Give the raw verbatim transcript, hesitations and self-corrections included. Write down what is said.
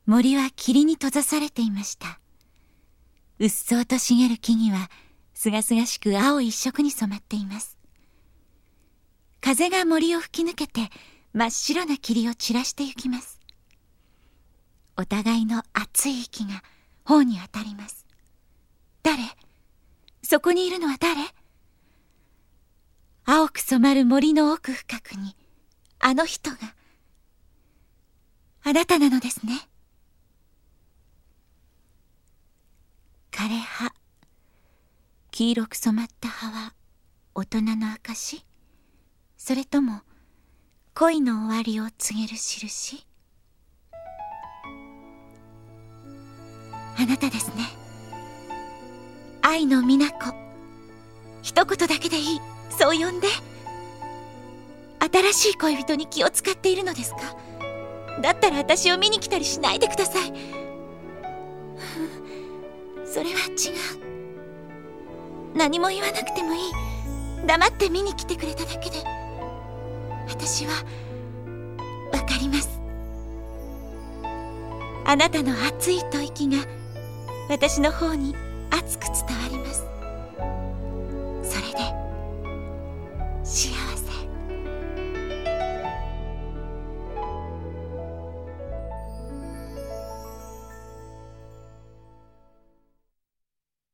森は霧に閉ざされていました。うっそうと茂る木々はすがすがしく青一色に染まっています。風が森を吹き抜けて真っ白な霧を散らしてゆきます。お互いの熱い息が頬に当たります。誰？そこにいるのは誰？青く染まる森の奥深くにあの人が。あなたなのですね。枯れ葉、黄色く染まった葉は大人の証？それとも恋の終わりを告げる印？あなたですね。愛の美奈子。一言だけでいい。そう呼んで。新しい恋人に気を使っているのですか？だったら私を見に来たりしないでください。それは違う。何も言わなくてもいい。黙って見に来てくれただけで私はわかります。あなたの熱い吐息が私の方に